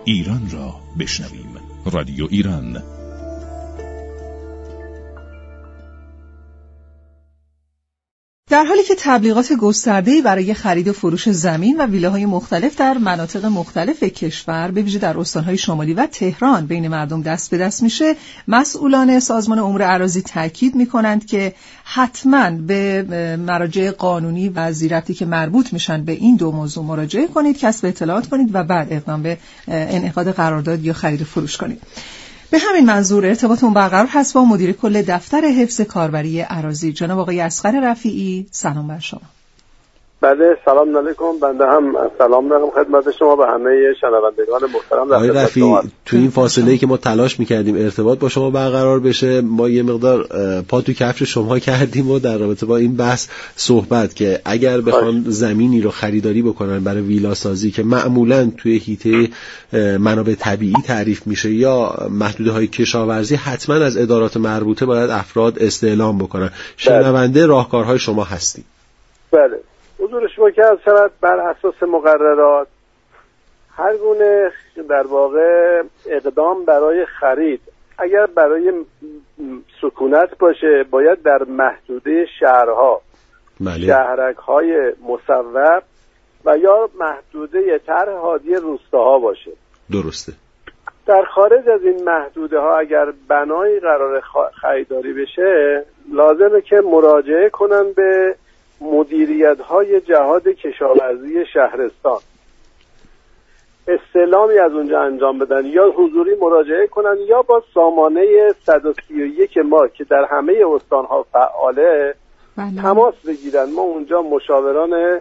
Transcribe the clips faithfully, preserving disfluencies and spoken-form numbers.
ایران را بشنویم. رادیو ایران. در حالی که تبلیغات گسترده‌ای برای خرید و فروش زمین و ویلاهای مختلف در مناطق مختلف کشور به ویژه در استان‌های شمالی و تهران بین مردم دست به دست میشه، مسئولان سازمان امور اراضی تاکید میکنند که حتماً به مراجع قانونی و زیربطی که مربوط میشن به این دو موضوع مراجعه کنید، کسب اطلاعات کنید و بعد اقدام به انعقاد قرارداد یا خرید و فروش کنید. به همین منظور ارتباطمون برقرار هست با مدیر کل دفتر حفظ کاربری اراضی جناب آقای اصغر رفیعی. سلام بر شما. بله، سلام علیکم. بنده هم سلام دارم خدمت شما و همه شنوندگان محترم. آقای رفیعی، تو این فاصله‌ای که ما تلاش می‌کردیم ارتباط با شما برقرار بشه، ما یه مقدار پا تو کفش شما کردیم و در رابطه با این بحث صحبت که اگر بخوان زمینی رو خریداری بکنن برای ویلا سازی که معمولاً توی حیطه منابع طبیعی تعریف میشه یا محدوده‌های کشاورزی، حتماً از ادارات مربوطه باید افراد استعلام بکنن. شنونده راهکارهای شما هستیم. بله. حضور شما که از شود بر اساس مقررات هر گونه در واقع اقدام برای خرید اگر برای سکونت باشه باید در محدوده شهرها، بله. شهرک‌های مصوب و یا محدوده طرح حادیه روستاها باشه. درسته. در خارج از این محدوده ها اگر بنایی قرار خریداری بشه لازمه که مراجعه کنن به مدیریت‌های جهاد کشاورزی شهرستان، استعلامی از اونجا انجام بدن یا حضوری مراجعه کنن یا با سامانه صد و سی و یک ما که در همه استان‌ها فعاله بله. تماس بگیرن. ما اونجا مشاوران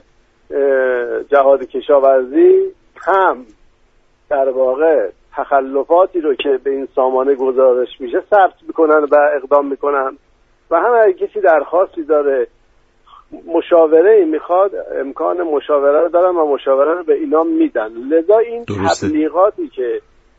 جهاد کشاورزی هم در واقع تخلفاتی رو که به این سامانه گزارش میشه ثبت میکنن و اقدام میکنن و هم اگه کسی درخواستی داره مشاوره میخواد امکان مشاوره رو دارن و مشاوره رو به اینا میدن. لذا این درسته. تبلیغاتی که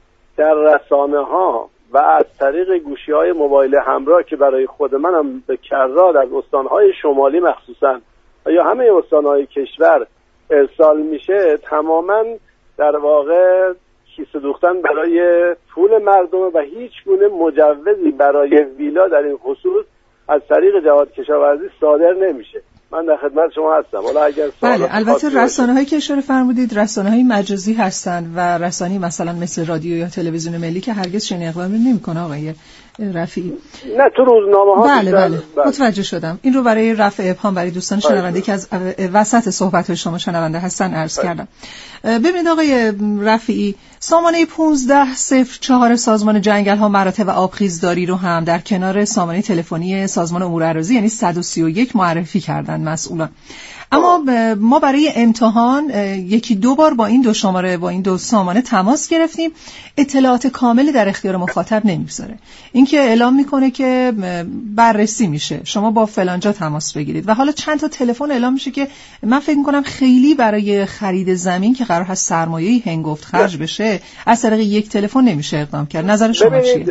در رسانه ها و از طریق گوشی های موبایل همراه که برای خود منم به کرات از استانهای شمالی مخصوصا یا همه استانهای کشور ارسال میشه تماما در واقع کیسه دوختن برای پول مردم و هیچ گونه مجوزی برای ویلا در این خصوص از طریق جهاد کشاورزی صادر نمیشه. من در خدمت شما هستم. حالا اگر بله، البته رسانه‌هایی که اشاره فرمودید رسانه‌های مجازی هستند و رسانه‌ای مثلا مثل رادیو یا تلویزیون ملی که هرگز چنین اقدامی نمی‌کنه آقای رفیعی. نه تو روزنامه‌ها. بله بله متوجه شدم. این رو برای رفع ابهام برای دوستان شنونده که از وسط صحبت‌های شما شنونده هستن عرض باید. کردم. ببینید آقای رفیعی، سامانه پانزده صفر چهار سازمان جنگل‌ها مراتع و آبخیزداری رو هم در کنار سامانه تلفنی سازمان امور اراضی یعنی صد و سی و یک معرفی کردن مسئولان. اما ما برای امتحان یکی دو بار با این دو شماره با این دو سامانه تماس گرفتیم، اطلاعات کاملی در اختیار مخاطب نمیگذاره. اینکه اعلام میکنه که بررسی میشه، شما با فلانجا تماس بگیرید و حالا چند تا تلفن اعلام میشه که من فکر میکنم خیلی برای خرید زمین که قرار هست سرمایه‌ای هنگفت خرج بشه از طریق یک تلفن نمیشه اقدام کرد. نظر شما چیه؟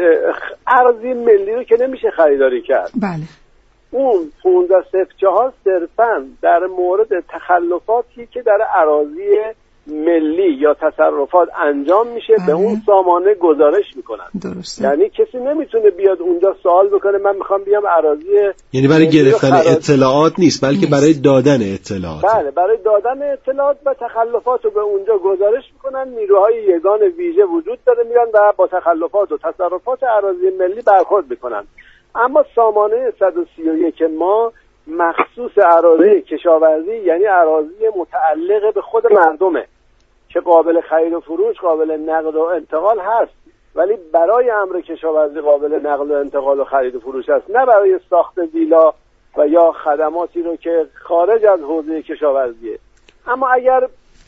ارضی ملی رو که نمیشه خریداری کرد. بله. اون پانزده صفر چهار صرفاً در مورد تخلفاتی که در اراضی ملی یا تصرفات انجام میشه بله. به اون سامانه گزارش میکنن. درسته. یعنی کسی نمیتونه بیاد اونجا سوال بکنه من میخوام بیام اراضی، یعنی برای گرفتن اطلاعات نیست بلکه نیست. برای دادن اطلاعات. بله، برای دادن اطلاعات و تخلفات رو به اونجا گزارش میکنن. نیروهای یگان ویژه وجود داره میرن و با تخلفات و تصرفات اراضی ملی برخورد میکنن. اما سامانه صد و سی و یک ما مخصوص اراضی کشاورزی یعنی اراضی متعلق به خود مردمه که قابل خرید و فروش، قابل نقل و انتقال هست، ولی برای امر کشاورزی قابل نقل و انتقال و خرید و فروش هست، نه برای ساخت ویلا و یا خدماتی رو که خارج از حوزه کشاورزیه. اما اگر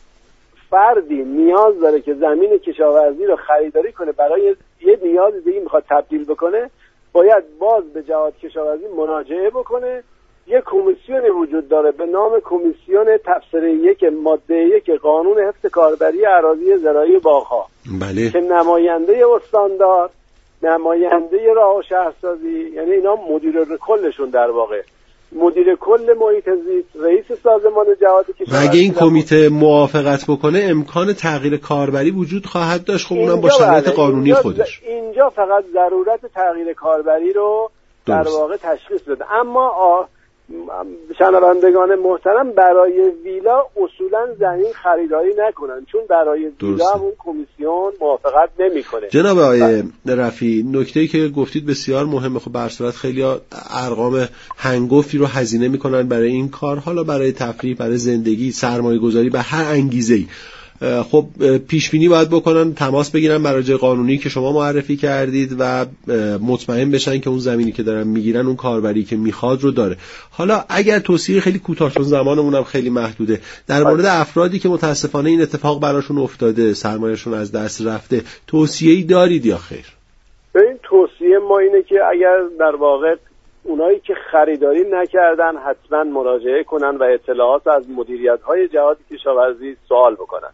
فردی نیاز داره که زمین کشاورزی رو خریداری کنه برای یه نیاز دیگه میخواد تبدیل بکنه، باید باز به جهاد کشاورزی مراجعه بکنه. یک کمیسیونی وجود داره به نام کمیسیون تفسیر یک ماده یک قانون حفظ کاربری اراضی زراعی باغ‌ها بله. که نماینده استاندار، نماینده راه و شهرسازی، یعنی اینا مدیر کلشون در واقع مدیر کل محیط زیست، رئیس سازمان جهاد کشاورزی. و اگه این کمیته موافقت بکنه امکان تغییر کاربری وجود خواهد داشت، خب اونم با شرایط قانونی اینجا خودش. اینجا فقط ضرورت تغییر کاربری رو در واقع تشخیص بده. اما آ... شنوندگان محترم برای ویلا اصولا زمین خریداری نکنن، چون برای ویلا همون کمیسیون موافقت نمیکنه. جناب آقای رفیعی، نکته‌ای که گفتید بسیار مهمه. خب به هر صورت خیلی‌ها ارقام هنگفتی رو هزینه میکنن برای این کار، حالا برای تفریح، برای زندگی، سرمایه‌گذاری، به هر انگیزه‌ای. خب پیش بینی باید بکنن، تماس بگیرن مراجع قانونی که شما معرفی کردید و مطمئن بشن که اون زمینی که دارن میگیرن اون کاربری که میخواد رو داره. حالا اگر توصیه خیلی کوتاه، چون زمانمون هم خیلی محدوده، در مورد افرادی که متاسفانه این اتفاق براشون افتاده، سرمایه‌شون از دست رفته، توصیه‌ای دارید یا خیر؟ این توصیه ما اینه که اگر در واقع اونایی که خریداری نکردن حتما مراجعه کنن و اطلاعات از مدیریت‌های جهاد کشاورزی سوال بکنن.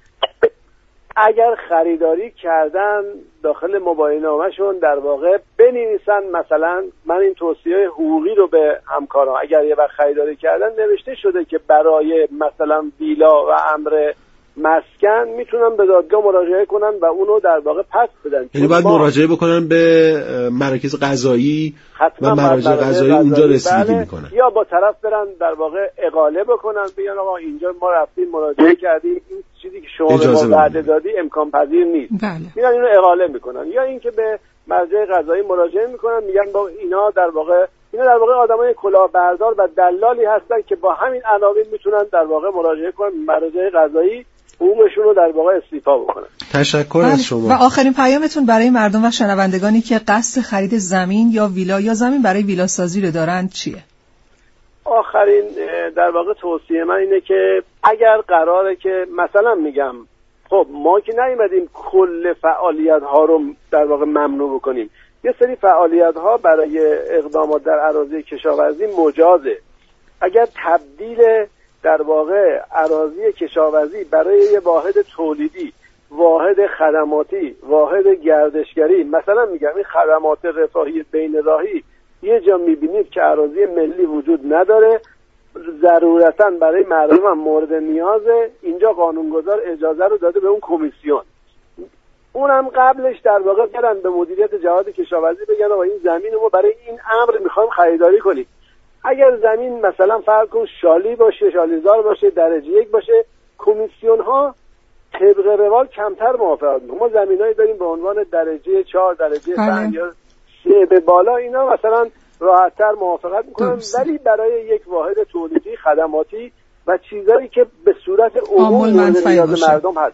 اگر خریداری کردن داخل موبایل‌نامه‌شون در واقع بنویسن، مثلا من این توصیه حقوقی رو به همکاران، اگر یه وقت خریداری کردن نوشته شده که برای مثلا ویلا و امر مسکن میتونن به دادگاه مراجعه کنن و اونو در واقع پس بدن. یعنی باید مراجعه بکنن به مراکز قضایی و مراجع قضایی اونجا رسیدگی بله. میکنن، یا با طرف برن در واقع اقاله بکنن، بگن آقا اینجا ما رفتیم مراجعه کردیم، این چیزی که شما به ما وعده دادی امکان پذیر نیست. بله. میرن اینو اقاله میکنن، یا اینکه به مرجع قضایی مراجعه میکنن، میگن با اینا در واقع اینا در واقع آدمای کلاهبردار و دلالی هستن که با همین عناوین میتونن در واقع مراجعه کنن مرجع قضایی، حقوقشون رو در واقع استیفا بکنن. تشکر از شما. و آخرین پیامتون برای مردم و شنوندگانی که قصد خرید زمین یا ویلا یا زمین برای ویلا سازی رو دارن چیه؟ آخرین در واقع توصیه من اینه که اگر قراره که مثلا میگم خب ما که نیومدیم کل فعالیت ها رو در واقع ممنوع بکنیم، یه سری فعالیت ها برای اقدامات در اراضی کشاورزی مجازه. اگر تبدیل در واقع اراضی کشاورزی برای یه واحد تولیدی، واحد خدماتی، واحد گردشگری، مثلا میگم این خدمات رفاهی بین راهی یه جا میبینید که اراضی ملی وجود نداره، ضرورتاً برای مردم هم مورد نیازه، اینجا قانونگذار اجازه رو داده به اون کمیسیون، اونم قبلش در واقع برن به مدیریت جهاد کشاورزی بگن آقا این زمین رو ما برای این امر میخوایم خریداری کنیم. اگر زمین مثلا فرض کن شالی باشه، شالیزار باشه، درجه یک باشه، کمیسیون ها طبق روال کمتر موافقت میکنن. ما زمینایی داریم به عنوان درجه چهار، درجه پنج یا سه به بالا، اینا مثلا راحت‌تر موافقت میکنن، ولی برای یک واحد تولیدی، خدماتی و چیزایی که به صورت عمومی مورد نیاز مردم هست.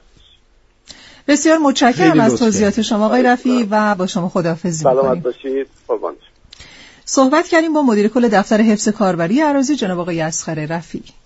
بسیار متشکرم از توضیحات شما آقای رفیعی و با شما خداحافظی می‌کنیم. سلامت باشید. قربان. صحبت کردیم با مدیر کل دفتر حفظ کاربری اراضی جناب آقای اصغر رفیعی.